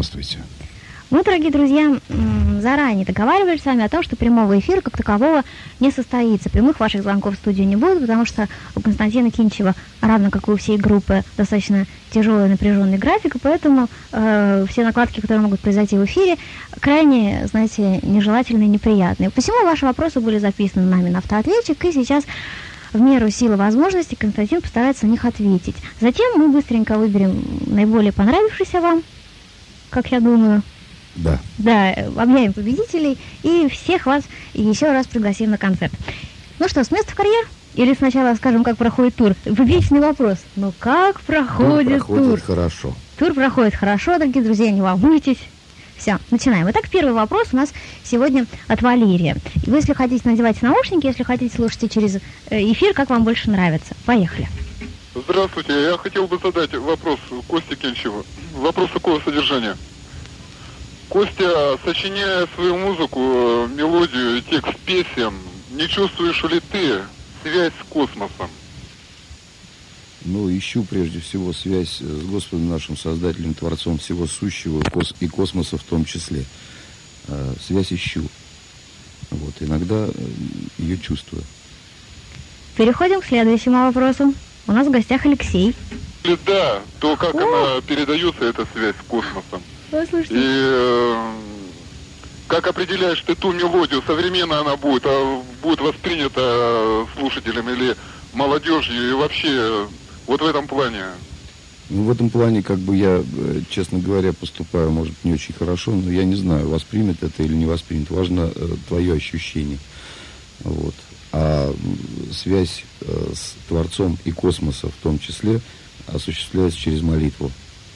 Здравствуйте. Мы, дорогие друзья, заранее договаривались с вами о том, что прямого эфира как такового не состоится. Прямых ваших звонков в студию не будет, потому что у Константина Кинчева, равно как и у всей группы, достаточно тяжелый напряженный график, и поэтому все накладки, которые могут произойти в эфире, крайне, знаете, нежелательные и неприятные. Посему ваши вопросы были записаны нами на автоответчик, и сейчас в меру силы возможностей Константин постарается на них ответить. Затем мы быстренько выберем наиболее понравившийся вам, как я думаю. Да. Да, объявим победителей и всех вас еще раз пригласим на концерт. Ну что, с места в карьер? Или сначала скажем, как проходит тур? Вечный вопрос. Ну как проходит тур? Тур проходит хорошо. Тур проходит хорошо, дорогие друзья, не волнуйтесь. Все, начинаем. Итак, первый вопрос у нас сегодня от Валерия. Вы, если хотите, надевайте наушники, если хотите, слушайте через эфир, как вам больше нравится. Поехали. Здравствуйте, я хотел бы задать вопрос Косте Кинчеву. Вопрос такого содержания. Костя, сочиняя свою музыку, мелодию, текст песен, не чувствуешь ли ты связь с космосом? Ну, ищу прежде всего связь с Господом нашим Создателем, Творцом всего сущего и космоса в том числе. Связь ищу. Вот, иногда ее чувствую. Переходим к следующему вопросу. У нас в гостях Алексей. Если да, то как она передается, эта связь с космосом? И как определяешь ты ту мелодию, современно она будет, будет воспринята слушателем или молодежью, и вообще вот в этом плане? Ну, в этом плане, как бы я, честно говоря, поступаю, может, не очень хорошо, но я не знаю, воспримет это или не воспримет. Важно твое ощущение. Вот. А связь с Творцом и космосом в том числе осуществляется через молитву.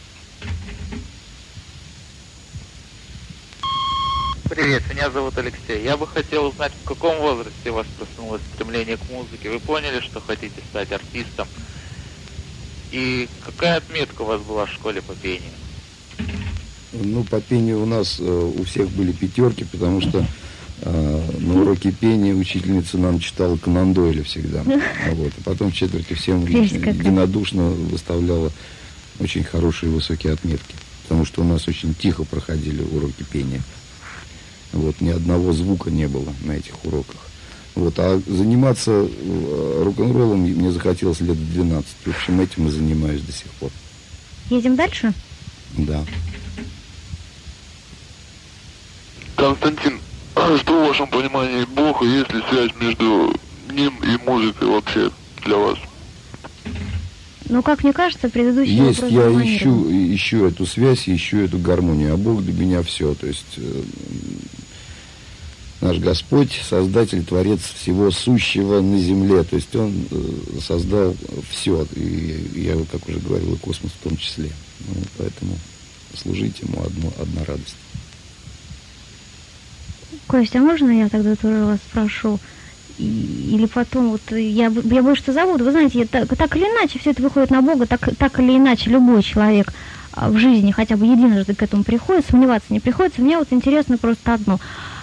Привет, меня зовут Алексей. Я бы хотел узнать, в каком возрасте у вас проснулось стремление к музыке. Вы поняли, что хотите стать артистом? И какая отметка у вас была в школе по пению? Ну, по пению у нас у всех были пятерки, потому что на уроке пения учительница нам читала Конан Дойля всегда. Вот. А потом в четверти всем единодушно выставляла очень хорошие высокие отметки. Потому что у нас очень тихо проходили уроки пения. Вот, ни одного звука не было на этих уроках. Вот, а заниматься рок-н-роллом мне захотелось лет в 12. В общем, этим и занимаюсь до сих пор. Едем дальше? Да. Константин, что в вашем понимании Бог, и есть ли связь между ним и музыкой вообще для вас? Ну, как мне кажется, предыдущий есть, вопрос... Я ищу эту связь, ищу эту гармонию, а Бог для меня все. То есть наш Господь, Создатель, Творец всего сущего на земле. То есть Он создал все. И я, как уже говорил, и космос в том числе. Ну, поэтому служить Ему одна радость. Костя, а можно я тогда тоже вас спрошу? Или потом, вот я больше что забуду. Вы знаете, так или иначе все это выходит на Бога, так или иначе любой человек в жизни хотя бы единожды к этому приходит, сомневаться не приходится. Мне вот интересно просто одно.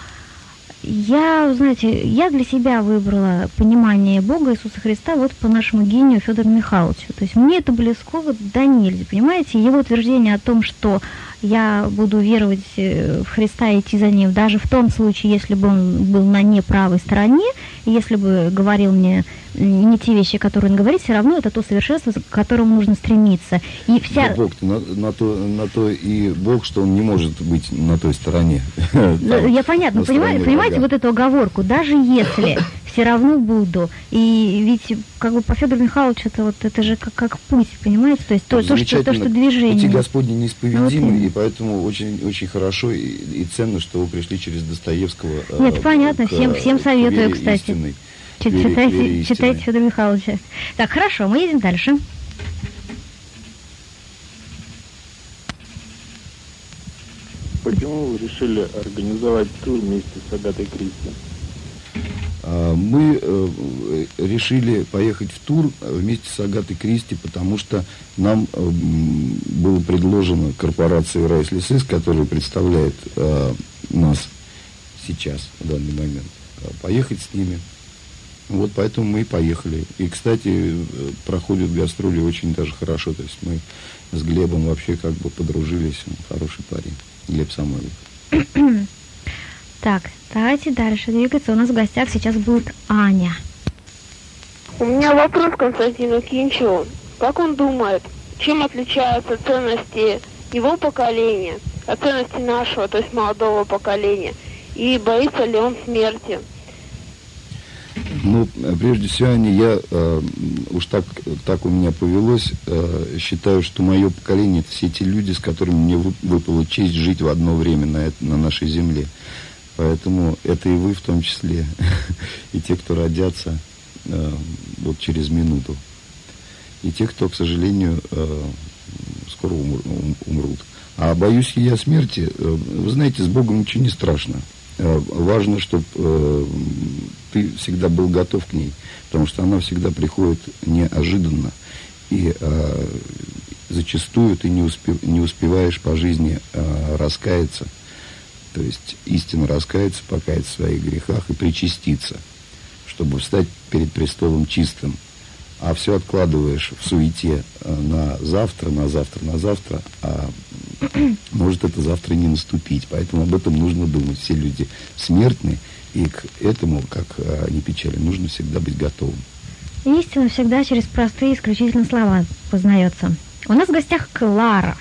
Я для себя выбрала понимание Бога Иисуса Христа вот по нашему гению Федору Михайловичу. То есть мне это близко до нельзя, понимаете? Его утверждение о том, что я буду веровать в Христа и идти за Ним, даже в том случае, если бы Он был на неправой стороне, и если бы говорил мне не те вещи, которые Он говорит, все равно это то совершенство, к которому нужно стремиться. И вся... Да, Бог-то на то и Бог, что Он не может быть на той стороне. Я понятно, понимаете вот эту оговорку, даже если все равно буду. И ведь как бы по Федору Михайловичу это же как путь, понимаете? То есть то, что движение. Пути Господни неисповедимы, вот, и поэтому очень, очень хорошо и ценно, что вы пришли через Достоевского. Нет, понятно, всем советую, кстати. Читайте Федора Михайловича. Так, хорошо, мы едем дальше. Почему вы решили организовать тур вместе с Агатой Кристи? Мы решили поехать в тур вместе с Агатой Кристи, потому что нам было предложено корпорацией Райс Лесис, которая представляет нас сейчас, в данный момент, поехать с ними. Вот поэтому мы и поехали. И, кстати, проходят гастроли очень даже хорошо. То есть мы с Глебом вообще как бы подружились. Он хороший парень. Глеб Самойлов. Так, давайте дальше двигаться. У нас в гостях сейчас будет Аня. У меня вопрос к Константину Кинчеву. Как он думает, чем отличаются ценности его поколения от ценностей нашего, то есть молодого поколения? И боится ли он смерти? Ну, прежде всего, Аня, я уж так у меня повелось, считаю, что мое поколение — это все те люди, с которыми мне выпала честь жить в одно время на нашей земле. Поэтому это и вы в том числе, и те, кто родятся вот через минуту, и те, кто, к сожалению, скоро умрут. А боюсь ли я смерти? Вы знаете, с Богом ничего не страшно. Важно, чтобы ты всегда был готов к ней, потому что она всегда приходит неожиданно, и зачастую ты не успеваешь по жизни раскаяться, то есть истинно раскаяться, покаяться в своих грехах и причаститься, чтобы встать перед престолом чистым. А все откладываешь в суете на завтра, а может это завтра не наступить. Поэтому об этом нужно думать. Все люди смертны, и к этому, как ни печали, нужно всегда быть готовым. Истина всегда через простые исключительно слова познается. У нас в гостях Клара.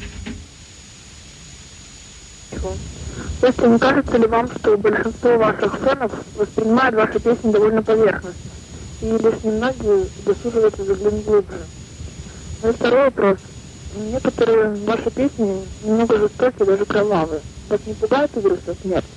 Слушайте, не кажется ли вам, что большинство ваших фенов воспринимают ваши песни довольно поверхностно? И лишь немногие досуживаются заглянуть глубже? Ну и второй вопрос. Некоторые ваши песни немного жестокие, даже кровавые. Вас не пугает игры со смертью?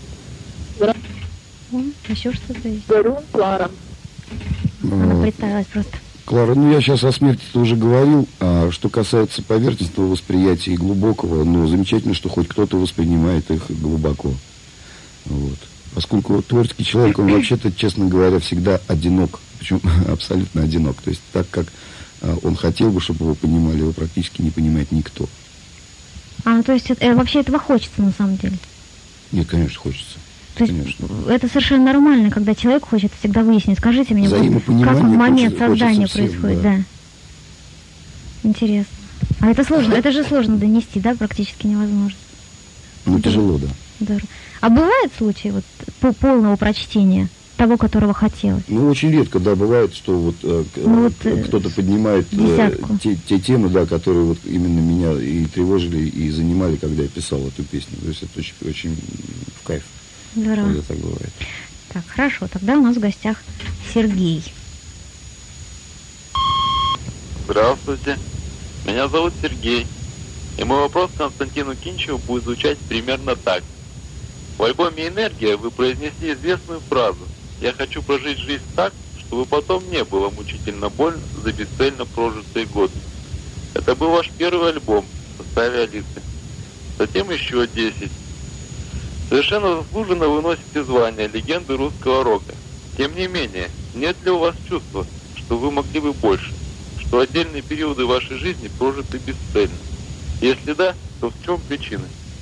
Еще что-то есть? Говорю, Клара. Она представилась просто. Клара, я сейчас о смерти-то уже говорил. А что касается поверхностного восприятия и глубокого, замечательно, что хоть кто-то воспринимает их глубоко. Вот. Поскольку творческий человек, он вообще-то, честно говоря, всегда одинок. Причем абсолютно одинок. То есть так, как он хотел бы, чтобы его понимали, его практически не понимает никто. То есть вообще этого хочется на самом деле? Нет, конечно, хочется. То есть это совершенно нормально, когда человек хочет всегда выяснить. Скажите мне, как в момент создания происходит, да. Интересно. А это сложно, это же сложно донести, да, практически невозможно. Тяжело, да. Здорово. А бывают случаи полного прочтения того, которого хотелось? Очень редко, да, бывает, что кто-то поднимает те темы, да, которые именно меня и тревожили, и занимали, когда я писал эту песню. То есть это очень, очень в кайф. Здорово. Когда так бывает. Так, хорошо, тогда у нас в гостях Сергей. Здравствуйте, меня зовут Сергей, и мой вопрос к Константину Кинчеву будет звучать примерно так. В альбоме «Энергия» вы произнесли известную фразу «Я хочу прожить жизнь так, чтобы потом не было мучительно больно за бесцельно прожитые годы». Это был ваш первый альбом в составе Алисы. Затем еще 10. Совершенно заслуженно вы носите звание легенды русского рока. Тем не менее, нет ли у вас чувства, что вы могли бы больше, что отдельные периоды вашей жизни прожиты бесцельно? Если да, то в чем причина?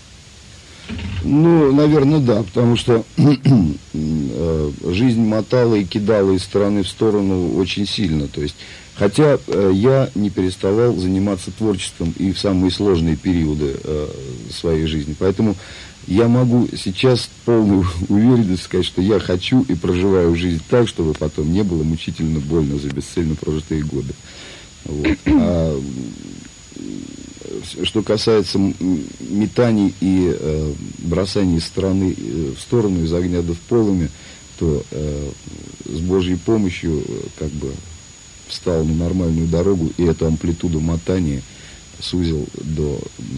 Наверное, да, потому что жизнь мотала и кидала из стороны в сторону очень сильно. То есть, хотя я не переставал заниматься творчеством и в самые сложные периоды своей жизни. Поэтому я могу сейчас с полной уверенностью сказать, что я хочу и проживаю жизнь так, чтобы потом не было мучительно больно за бесцельно прожитые годы. Вот. А что касается метаний и бросаний из стороны в сторону, из огня в полыми, то с Божьей помощью встал на нормальную дорогу, и эту амплитуду мотания сузил до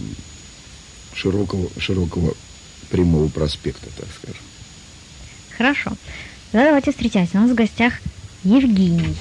широкого прямого проспекта, так скажем. Хорошо. Тогда давайте встречаться. У нас в гостях Евгений.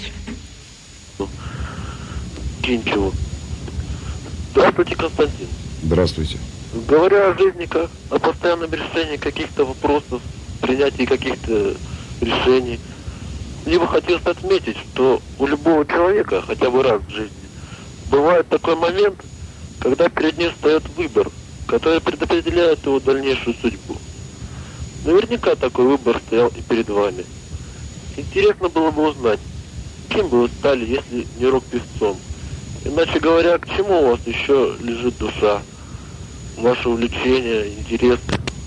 Кинчеву. Здравствуйте, Константин. Здравствуйте. Говоря о жизни как о постоянном решении каких-то вопросов, принятии каких-то решений, мне бы хотелось отметить, что у любого человека, хотя бы раз в жизни, бывает такой момент, когда перед ним встает выбор, который предопределяет его дальнейшую судьбу. Наверняка такой выбор стоял и перед вами. Интересно было бы узнать, кем бы вы стали, если не рок-певцом, Иначе говоря, к чему у вас еще лежит душа? Ваше увлечение, интерес?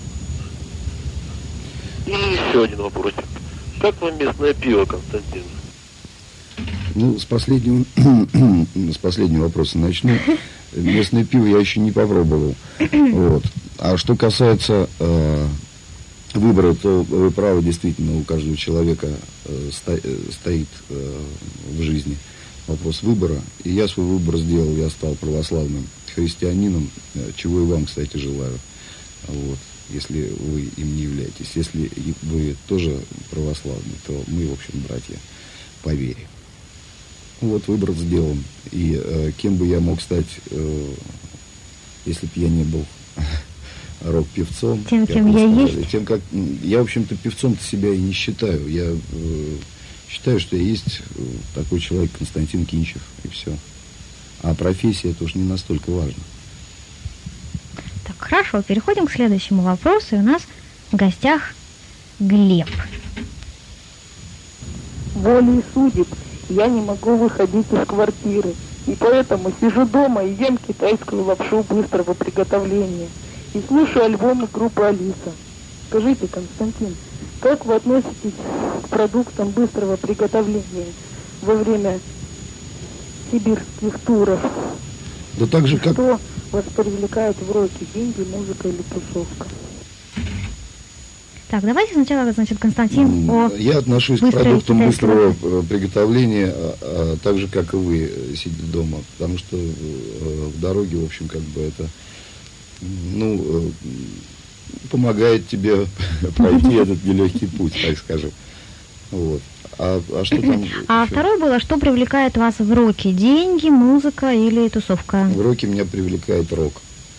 И еще один вопросик. Как вам местное пиво, Константин? Ну, с последнего вопроса начну. Местное пиво я еще не попробовал. Вот. А что касается выбора, то вы правы, действительно, у каждого человека стоит в жизни вопрос выбора. И я свой выбор сделал, я стал православным христианином, чего и вам, кстати, желаю. Вот. Если вы им не являетесь. Если вы тоже православны, то мы, в общем, братья по вере. Вот выбор сделан. И кем бы я мог стать, если бы я не был рок-певцом. Тем, кем я есть. Тем, как, я, в общем-то, певцом-то себя и не считаю. Я считаю, что я есть такой человек, Константин Кинчев, и все. А профессия это уж не настолько важно. Так, хорошо, переходим к следующему вопросу. И у нас в гостях Глеб. Волей судеб я не могу выходить из квартиры, и поэтому сижу дома и ем китайскую лапшу быстрого приготовления и слушаю альбомы группы Алиса. Скажите, Константин, как вы относитесь к продуктам быстрого приготовления во время сибирских туров? Да так же, как... Что вас привлекает в роке? Деньги, музыка или тусовка? Так, давайте сначала, значит, Константин Я отношусь к продуктам быстрого приготовления так же, как и вы, сидя дома. Потому что в дороге, в общем, как бы это, ну, помогает тебе пройти этот нелегкий путь, так скажем. Вот. А что там? А второе было, что привлекает вас в роке? Деньги, музыка или тусовка? В роке меня привлекает рок.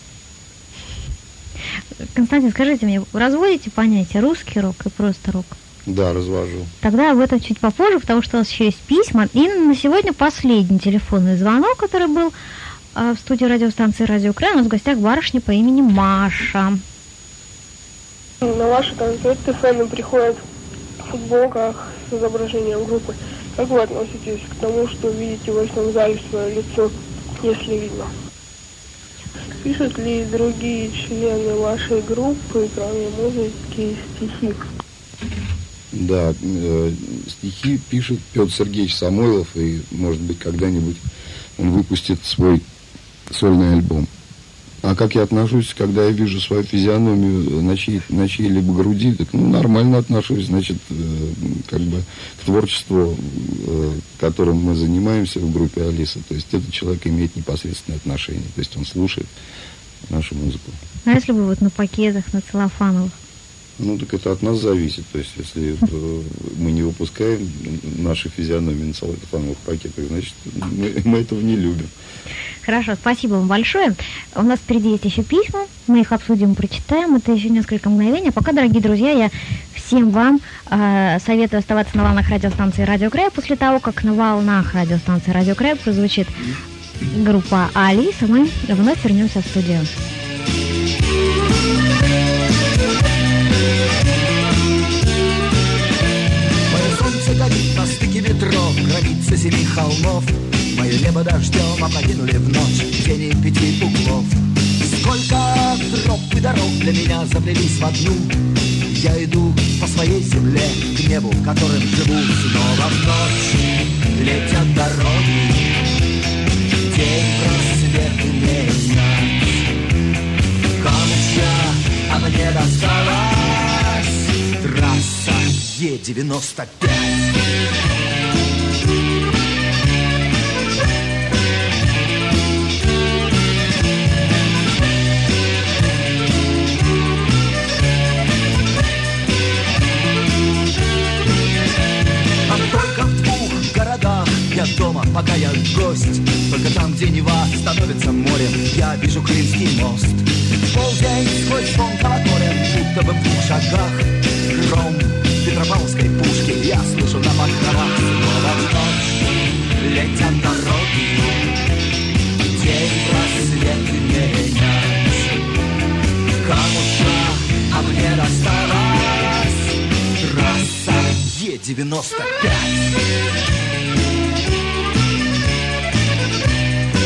Константин, скажите мне, вы разводите понятие русский рок и просто рок? Да, развожу. Тогда об этом чуть попозже, потому что у нас еще есть письма. И на сегодня последний телефонный звонок, который был в студии радиостанции «Радио Край». У нас в гостях барышня по имени Маша. На ваши концерты фэны приходят в футболках с изображением группы. Как вы относитесь к тому, что видите в этом зале свое лицо, если видно? Пишут ли другие члены вашей группы, кроме музыки, стихи? Да, стихи пишет Петр Сергеевич Самойлов, и, может быть, когда-нибудь он выпустит свой сольный альбом. А как я отношусь, когда я вижу свою физиономию на чьей-либо груди, так, ну, нормально отношусь, значит, как бы к творчеству, которым мы занимаемся в группе Алиса. То есть этот человек имеет непосредственное отношение, то есть он слушает нашу музыку. А если бы вот на пакетах, на целлофановых? Ну, так это от нас зависит. То есть, если мы не выпускаем наши физиономии на целлофановых пакетах, значит, мы этого не любим. Хорошо, спасибо вам большое. У нас впереди есть еще письма, мы их обсудим, прочитаем. Это еще несколько мгновений. А пока, дорогие друзья, я всем вам советую оставаться на волнах радиостанции «Радио Край». После того, как на волнах радиостанции «Радио Край» прозвучит группа «Алиса», мы вновь вернемся в студию. Мое солнце горит на стыке ветров, граница семи холмов. Мое небо дождем опрокинули в ночь тени 5 углов. Сколько троп и дорог для меня заплелись в одну. Я иду по своей земле к небу, в котором живу. Снова в ночь летят дороги, день просвет менять. Камуча, а мне досталась трасса Е-95. Я дома, пока я гость. Только там, где Нева становится морем, я вижу Крымский мост. Полдень сквозь фон колоколем, будто бы в 2 шагах. Гром Петропавловской пушки я слышу на покровах. Снова в ночь летят дороги, день просвет менять. Камуша, а мне досталась трасса Е-95.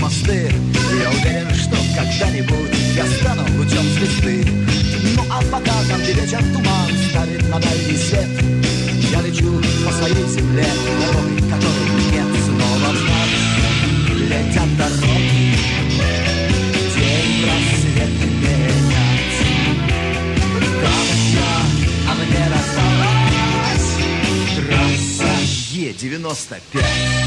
мосты. Я уверен, что когда-нибудь я стану лучом звезды. Ну а пока там, где вечер туман ставит на дальний свет, я лечу по своей земле, дорогой, которой нет снова вновь. Летят дороги, день рассвет менять. Камня, а мне рассталась трасса Е-95.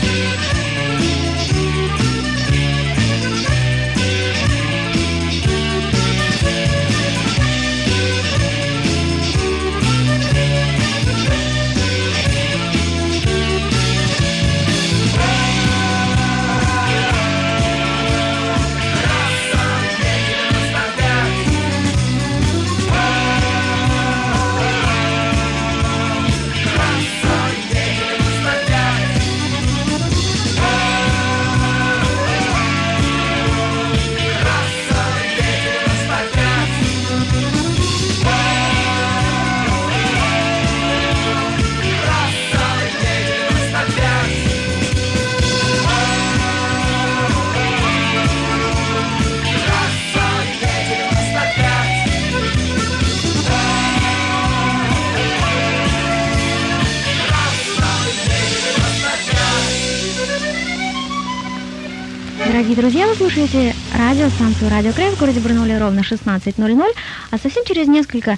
Дорогие друзья, вы слушаете радиостанцию «Радио Край» в городе Барнауле ровно 16:00, а совсем через несколько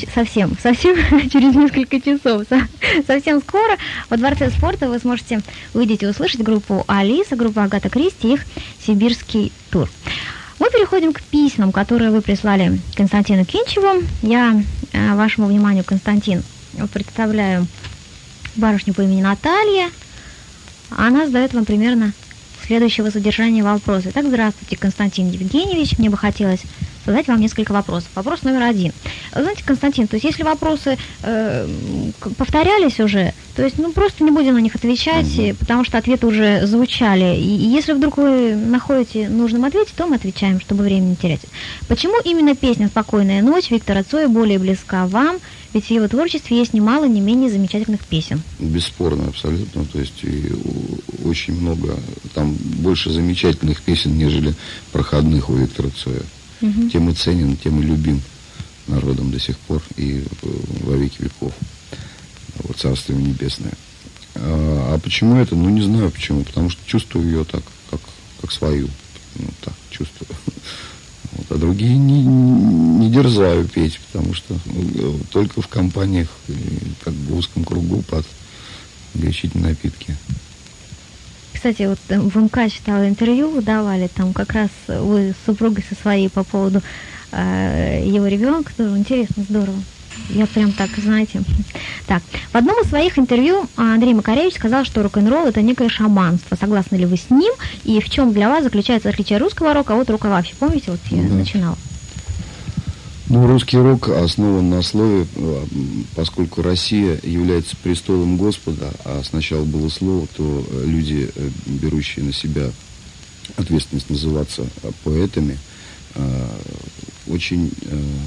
часов, совсем скоро во Дворце спорта вы сможете увидеть и услышать группу «Алиса», группу Агата Кристи, их сибирский тур. Мы переходим к письмам, которые вы прислали Константину Кинчеву. Я вашему вниманию, Константин, представляю барышню по имени Наталья. Она задает вам примерно следующего содержания вопроса. Итак, здравствуйте, Константин Евгеньевич. Мне бы хотелось задать вам несколько вопросов. Вопрос номер 1. Вы знаете, Константин, то есть если вопросы повторялись уже, то есть просто не будем на них отвечать, потому что ответы уже звучали. И если вдруг вы находите нужным ответить, то мы отвечаем, чтобы время не терять. Почему именно песня «Спокойная ночь» Виктора Цоя более близка вам? Ведь в его творчестве есть немало не менее замечательных песен. Бесспорно, абсолютно. То есть и очень много, там больше замечательных песен, нежели проходных у Виктора Цоя. Тем и ценен, тем и любим народом до сих пор и во веки веков. Вот, Царство Небесное. А почему это? Не знаю почему. Потому что чувствую ее так, как свою. Так, чувствую. Вот, а другие не дерзаю петь, потому что только в компаниях, как бы в узком кругу под горячительные напитки. Кстати, вот в МК читала интервью, вы давали, там как раз вы с супругой со своей по поводу его ребенка, тоже интересно, здорово. Я прям так, знаете. Так, в одном из своих интервью Андрей Макаревич сказал, что рок-н-ролл — это некое шаманство. Согласны ли вы с ним? И в чем для вас заключается отличие русского рока от рока вообще? Помните, вот я начинала? Русский рок основан на слове, поскольку Россия является престолом Господа, а сначала было слово, то люди, берущие на себя ответственность называться поэтами, очень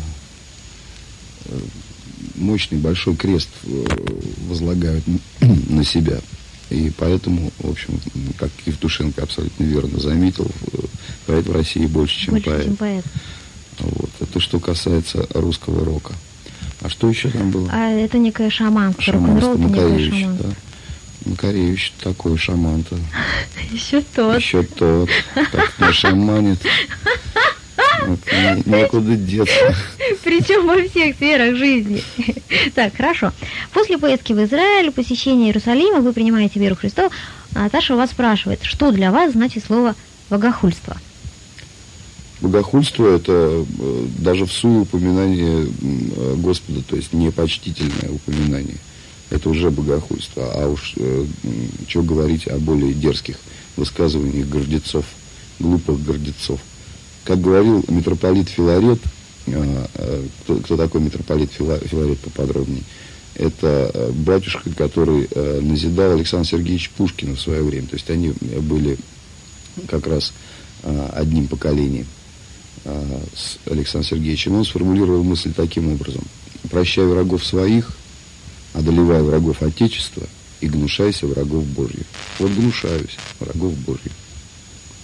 мощный большой крест возлагают на себя. И поэтому, в общем, как Евтушенко абсолютно верно заметил, поэт в России больше, чем поэт. Вот. Это что касается русского рока. А что еще там было? А это некое шаманство. Рок-н-ролл — это некое шаманство. Да. Макаревич такой шаман-то. Еще тот. Как нашаманит. Вот, некуда деться. Причем во всех сферах жизни. Так, хорошо. После поездки в Израиль, посещения Иерусалима, вы принимаете веру Христову. Наташа вас спрашивает, что для вас значит слово «богохульство»? Богохульство — это даже в суе упоминание Господа, то есть непочтительное упоминание. Это уже богохульство. А уж что говорить о более дерзких высказываниях гордецов, глупых гордецов. Как говорил митрополит Филарет, кто такой митрополит Филарет поподробнее, это батюшка, который назидал Александра Сергеевича Пушкина в свое время. То есть они были как раз одним поколением с Александром Сергеевичем. Он сформулировал мысль таким образом: прощай врагов своих, одолевай врагов Отечества и гнушайся врагов Божьих. Вот гнушаюсь врагов Божьих.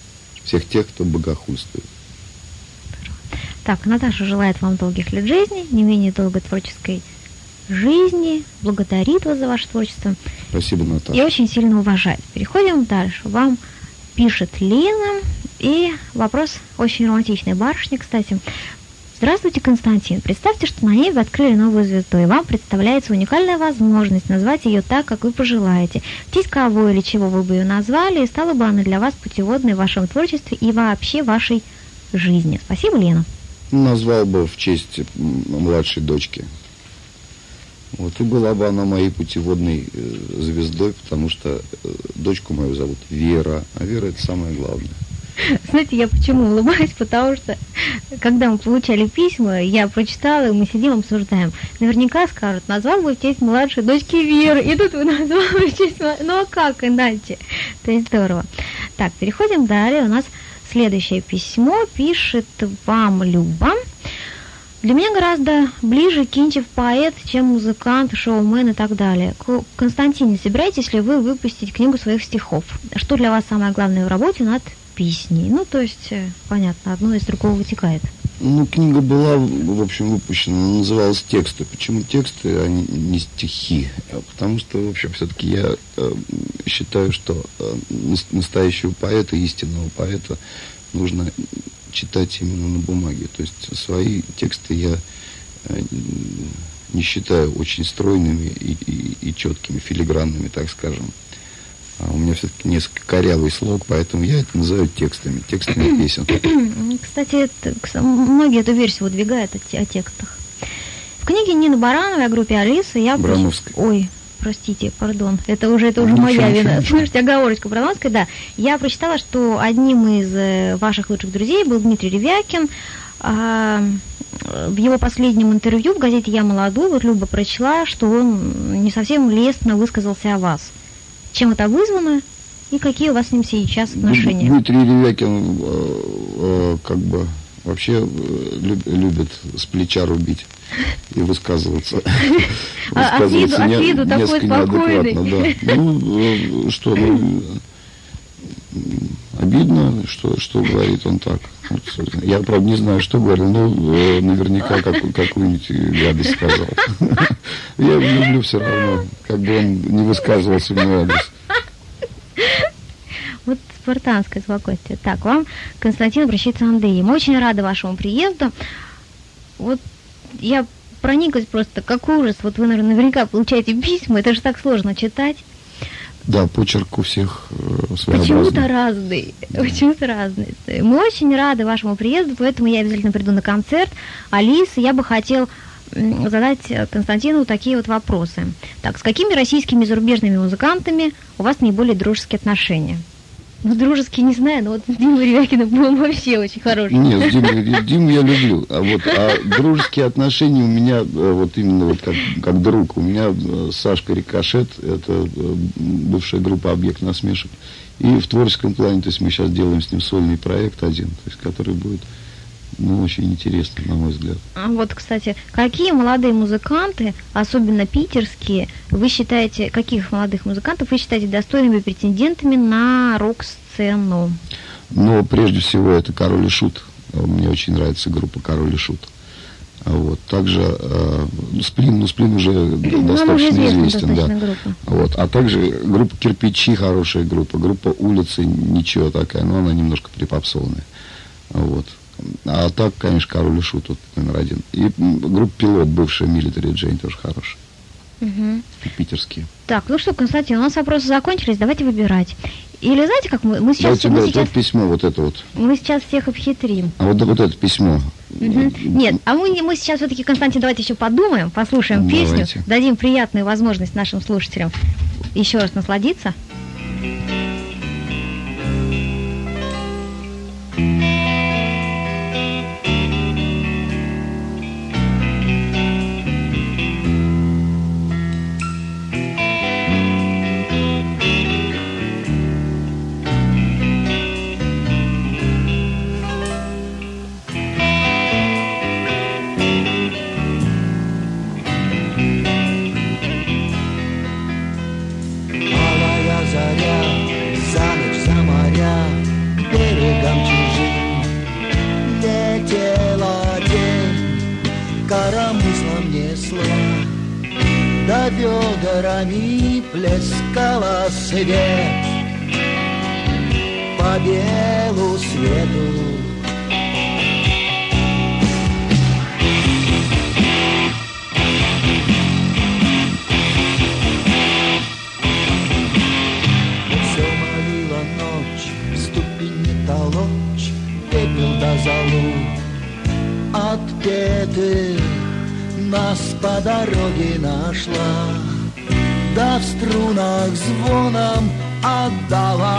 всех тех, кто богохульствует. Так, Наташа желает вам долгих лет жизни, не менее долгой творческой жизни, благодарит вас за ваше творчество. Спасибо, Наташа. И очень сильно уважает. Переходим дальше. Вам пишет Лена, и вопрос очень романтичной барышни, кстати. Здравствуйте, Константин. Представьте, что на небе открыли новую звезду, и вам представляется уникальная возможность назвать ее так, как вы пожелаете. В честь кого или чего вы бы ее назвали, и стала бы она для вас путеводной в вашем творчестве и вообще вашей жизни. Спасибо, Лена. Назвал бы в честь младшей дочки. Вот, и была бы она моей путеводной звездой, потому что дочку мою зовут Вера, а Вера — это самое главное. Знаете, я почему улыбаюсь? Потому что, когда мы получали письма, я прочитала, и мы сидим, обсуждаем. Наверняка скажут, назвал бы в честь младшей дочки Веры. И тут вы назвали в честь... Ну, а как иначе? То есть здорово. Так, переходим далее. У нас следующее письмо пишет вам Люба. Для меня гораздо ближе Кинчев поэт, чем музыкант, шоумен и так далее. Константин, не собираетесь ли вы выпустить книгу своих стихов? Что для вас самое главное в работе над песней? Ну, то есть, понятно, одно из другого вытекает. Ну, книга была, в общем, выпущена, она называлась «Тексты». Почему тексты, а не стихи? Потому что, в общем, все-таки я считаю, что настоящего поэта, истинного поэта нужно читать именно на бумаге. То есть свои тексты я не считаю очень стройными и четкими, филигранными, так скажем. А у меня все-таки несколько корявый слог, поэтому я это называю текстами песен. Кстати, многие эту версию выдвигают о текстах. В книге Нины Барановой о группе Алиса я... Барановской. Ой, простите, пардон, это уже моя вина. Слушайте, оговорочка Барановской, да. Я прочитала, что одним из ваших лучших друзей был Дмитрий Ревякин. В его последнем интервью в газете «Я молодой» вот Люба прочла, что он не совсем лестно высказался о вас. Чем это вызвано и какие у вас с ним сейчас отношения? Дмитрий Ревякин как бы вообще любит с плеча рубить и высказываться. От виду такой спокойный. Да. Ну, что, обидно, что говорит он так. Вот, я, правда, не знаю, что говорил, но наверняка какую-нибудь гадость сказал. Я люблю все равно, как бы он не высказывался в мой адрес. Вот спартанское спокойствие. Так, вам, Константин, обращается Андрей. Мы очень рады вашему приезду. Вот я прониклась просто, как ужас. Вот вы, наверное, наверняка получаете письма, это же так сложно читать. Да, почерк у всех своеобразный. Почему-то разный. Мы очень рады вашему приезду, поэтому я обязательно приду на концерт. Алиса, я бы хотел задать Константину такие вот вопросы. Так, с какими российскими и зарубежными музыкантами у вас наиболее дружеские отношения? Ну, дружеские не знаю, но вот с Димой Ревякиным был вообще очень хороший. Нет, Диму я люблю. А дружеские отношения у меня вот именно вот как друг. У меня Сашка Рикошет, это бывшая группа «Объект насмешек». И в творческом плане, то есть мы сейчас делаем с ним сольный проект один, то есть который будет, ну, очень интересный, на мой взгляд. А вот, кстати, какие молодые музыканты, особенно питерские, вы считаете, каких молодых музыкантов вы считаете достойными претендентами на рок-сцену? Ну, прежде всего, это «Король и Шут». Мне очень нравится группа «Король и Шут». Вот. Также Сплин уже достаточно известен, да. Вот. А также группа «Кирпичи» хорошая группа «Улицы» ничего такая, но она немножко припопсованная. Вот. А так, конечно, «Король и Шут» тут номер один. И группа «Пилот», бывшая «Military Jane», тоже хорошая. Угу. Питерские. Так, ну что, Константин, у нас вопросы закончились, давайте выбирать. Или знаете, как мы сейчас... Вот письмо, вот это вот. Мы сейчас всех обхитрим. А вот это письмо. Угу. Нет, а мы сейчас все-таки, Константин, давайте еще подумаем, послушаем песню, дадим приятную возможность нашим слушателям еще раз насладиться. Алая заря коромыслом несла, да ведрами плескала свет по белу свету. Да залу отпетых нас по дороге нашла, да в струнах звоном отдалась,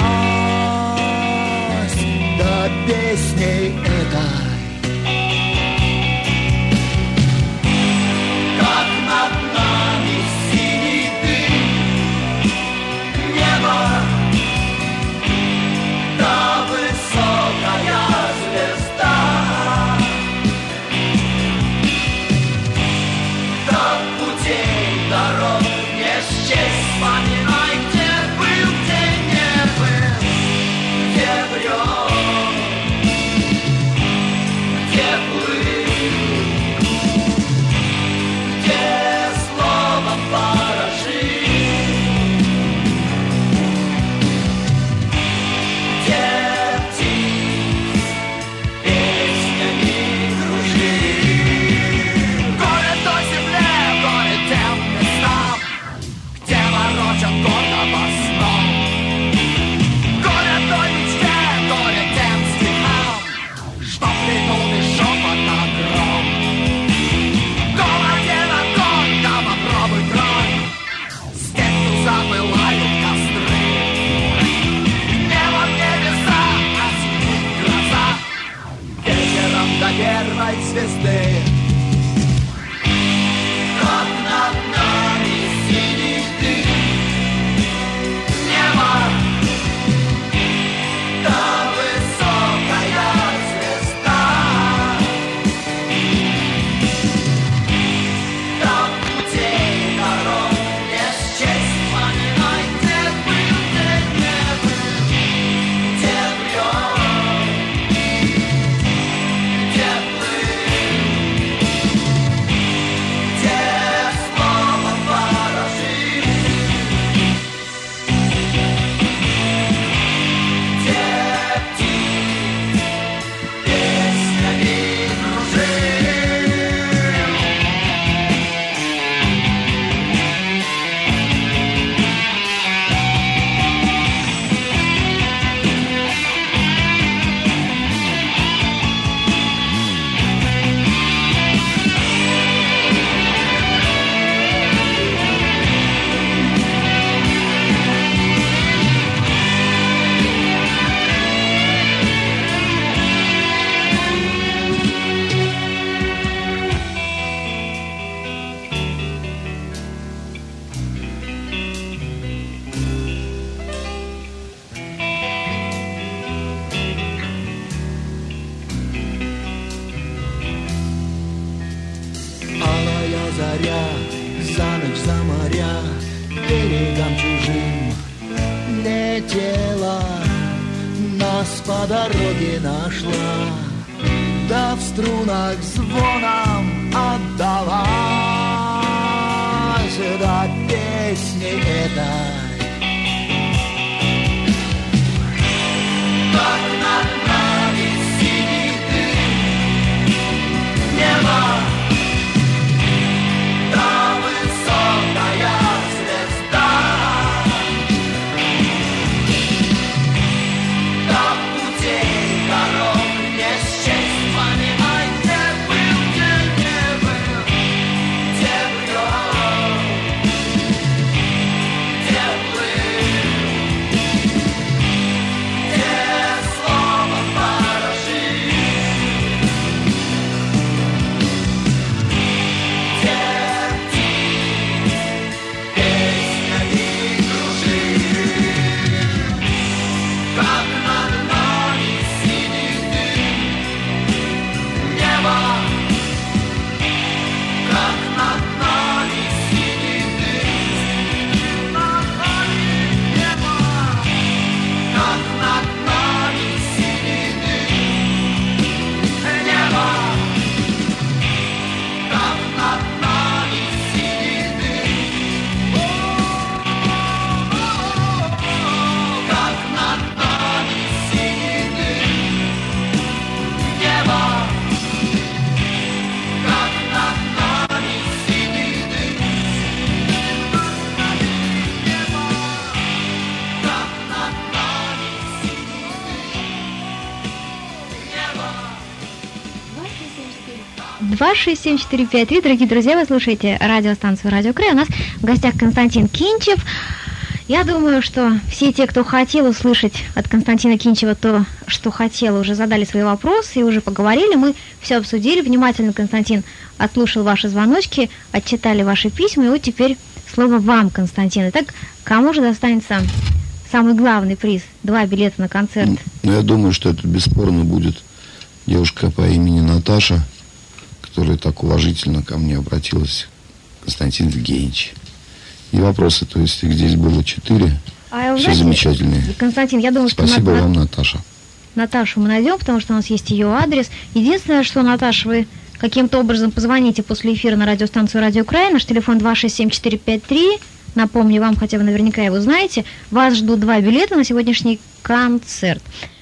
да песней этой. Как над нами синий дым, небо, да высокая звезда, да путей дорог не счесть, вспоминай, где был, где не был, где брел, где плыл, где словом поражил, где птиц песнями кружил. Горе той земле, горе тем местам, где ворочат гордо по снам. Горе той мечте, горе тем стихам, что придумали шепот на гром. Голоден огонь, да попробуй тронь, степью запылают костры. Небо в небеса, а сидит гроза, вечером до первой звезды. Как над нами синий дым, небо, да высокая звезда, да путей дорог не счесть, вспоминай, где был, где не был, где брел, где плыл, где словом поражил, где птиц песнями кружил. Алая заря, за ночь, за моря, берегам чужим летела, нас по дороге нашла, да в струнах звоном отдалась, да песней этой. Как над нами синий дым, небо, да высокая звезда, да путей дорог не счесть, вспоминай, где был, где не был, где брел, где 267-453. Дорогие друзья, вы слушаете радиостанцию «Радио Край». У нас в гостях Константин Кинчев. Я думаю, что все те, кто хотел услышать от Константина Кинчева то, что хотел, уже задали свои вопросы и уже поговорили. Мы все обсудили внимательно. Константин отслушал ваши звоночки, отчитали ваши письма. И вот теперь слово вам, Константин. Итак, кому же достанется самый главный приз? 2 билета на концерт. Ну, я думаю, что это бесспорно будет девушка по имени Наташа, которая так уважительно ко мне обратилась, Константин Евгеньевич. И вопросы, то есть их здесь было 4. Все замечательные. Константин, я думаю, спасибо вам, Наташа. Наташу мы найдем, потому что у нас есть ее адрес. Единственное, что, Наташа, вы каким-то образом позвоните после эфира на радиостанцию «Радио Край». Наш телефон 267-453. Напомню вам, хотя вы наверняка его знаете. Вас ждут 2 билета на сегодняшний концерт.